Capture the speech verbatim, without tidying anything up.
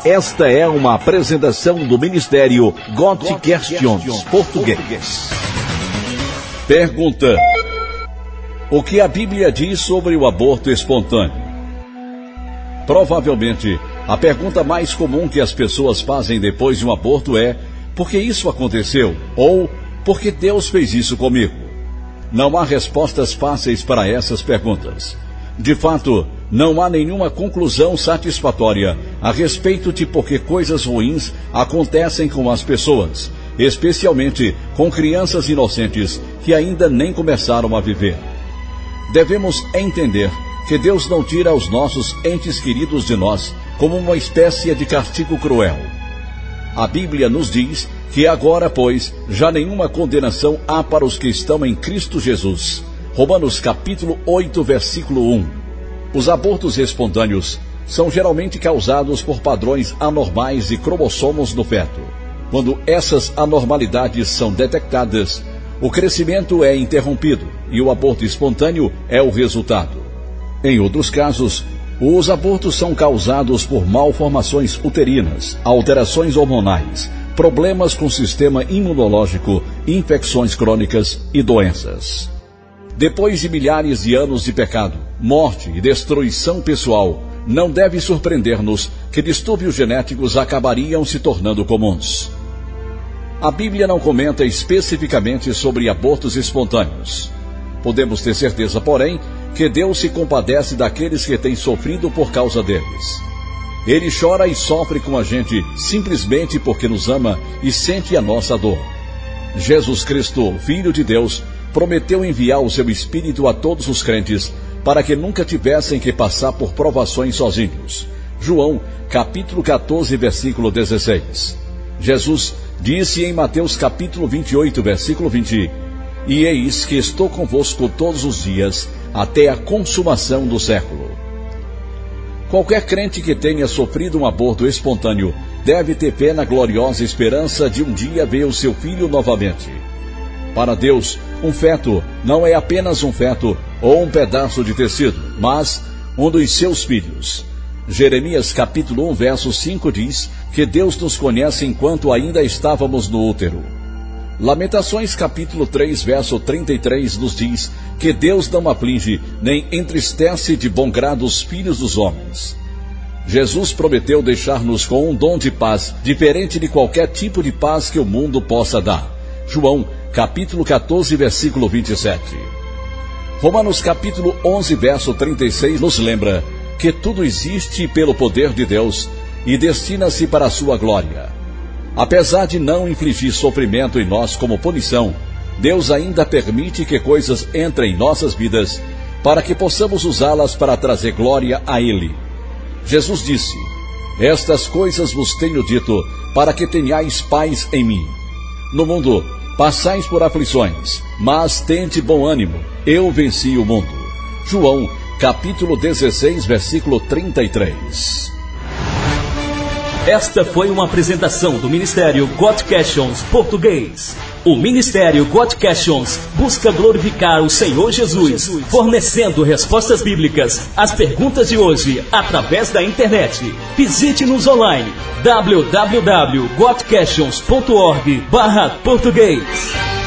Esta é uma apresentação do Ministério God Questions Português. Pergunta: o que a Bíblia diz sobre o aborto espontâneo? Provavelmente, a pergunta mais comum que as pessoas fazem depois de um aborto é: por que isso aconteceu? Ou, por que Deus fez isso comigo? Não há respostas fáceis para essas perguntas. De fato, não há nenhuma conclusão satisfatória a respeito de por que coisas ruins acontecem com as pessoas, especialmente com crianças inocentes que ainda nem começaram a viver. Devemos entender que Deus não tira os nossos entes queridos de nós como uma espécie de castigo cruel. A Bíblia nos diz que agora, pois, já nenhuma condenação há para os que estão em Cristo Jesus. Romanos capítulo oito, versículo um. Os abortos espontâneos são geralmente causados por padrões anormais de cromossomos no feto. Quando essas anormalidades são detectadas, o crescimento é interrompido e o aborto espontâneo é o resultado. Em outros casos, os abortos são causados por malformações uterinas, alterações hormonais, problemas com o sistema imunológico, infecções crônicas e doenças. Depois de milhares de anos de pecado, morte e destruição pessoal, não deve surpreender-nos que distúrbios genéticos acabariam se tornando comuns. A Bíblia não comenta especificamente sobre abortos espontâneos. Podemos ter certeza, porém, que Deus se compadece daqueles que têm sofrido por causa deles. Ele chora e sofre com a gente simplesmente porque nos ama e sente a nossa dor. Jesus Cristo, Filho de Deus, prometeu enviar o seu Espírito a todos os crentes para que nunca tivessem que passar por provações sozinhos. João, capítulo quatorze, versículo dezesseis. Jesus disse em Mateus capítulo vinte e oito, versículo vinte: e eis que estou convosco todos os dias, até a consumação do século. Qualquer crente que tenha sofrido um aborto espontâneo deve ter fé na gloriosa esperança de um dia ver o seu filho novamente. Para Deus, um feto não é apenas um feto ou um pedaço de tecido, mas um dos seus filhos. Jeremias capítulo um, verso cinco diz que Deus nos conhece enquanto ainda estávamos no útero. Lamentações capítulo três, verso trinta e três nos diz que Deus não aflige nem entristece de bom grado os filhos dos homens. Jesus prometeu deixar-nos com um dom de paz, diferente de qualquer tipo de paz que o mundo possa dar. João capítulo quatorze, versículo vinte e sete. Romanos capítulo onze, verso trinta e seis nos lembra que tudo existe pelo poder de Deus e destina-se para a sua glória. Apesar de não infligir sofrimento em nós como punição, Deus ainda permite que coisas entrem em nossas vidas para que possamos usá-las para trazer glória a Ele. Jesus disse: estas coisas vos tenho dito para que tenhais paz em mim. No mundo passais por aflições, mas tende bom ânimo, eu venci o mundo. João, capítulo dezesseis, versículo trinta e três. Esta foi uma apresentação do Ministério God Questions Português. O Ministério God Questions busca glorificar o Senhor Jesus, fornecendo respostas bíblicas às perguntas de hoje através da internet. Visite-nos online w w w ponto god questions ponto org barra português.